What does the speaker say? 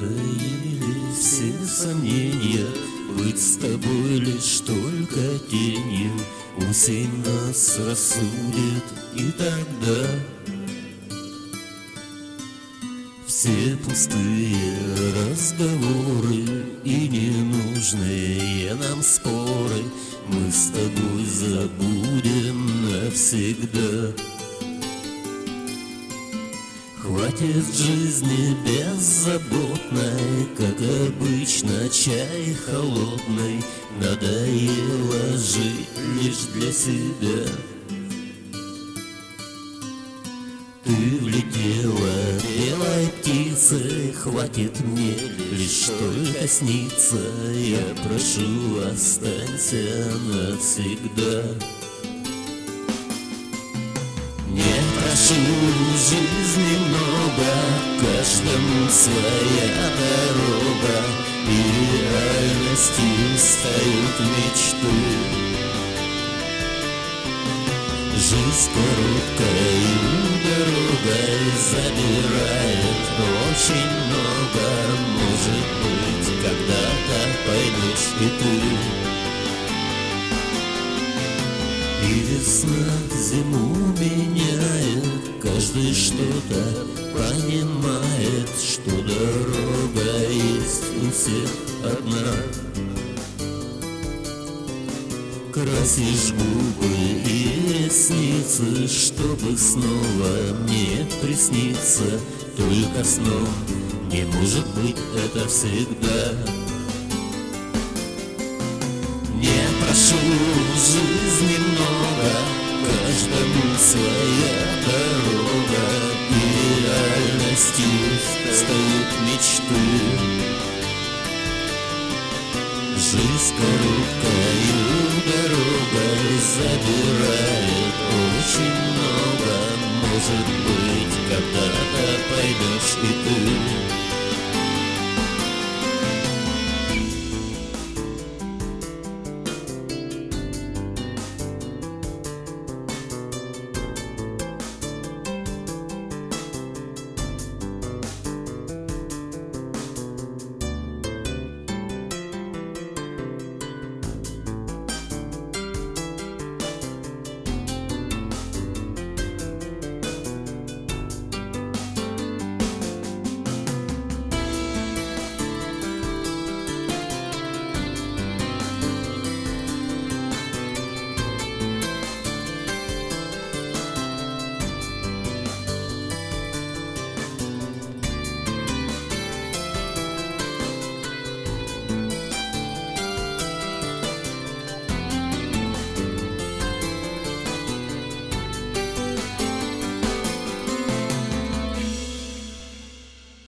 надоели все сомнения, быть с тобой лишь только тенью. Осень нас рассудит, и тогда все пустые разговоры и ненужные нам споры мы с тобой забудем навсегда. Хватит жизни беззаботной, как обычно, чай холодный. Надоело жить лишь для себя. Ты влетела белой птицей, хватит мне лишь только сниться. Я прошу, останься навсегда. Не прошу жизни много, каждому своя дорога, и реальностью стают мечты. Жизнь короткою дорогой забирает очень много. Может быть, когда-то поймешь и ты. И весна зиму меняет, каждый что-то понимает, что дорога есть у всех одна. Красишь губы и ресницы, чтобы снова мне присниться. Только сном не может быть это всегда. Не прошу жизни много, каждому своя дорога, и реальностью стают мечты. Жизнь короткою дорогой забирает очень много. Может быть, когда-то поймешь и ты.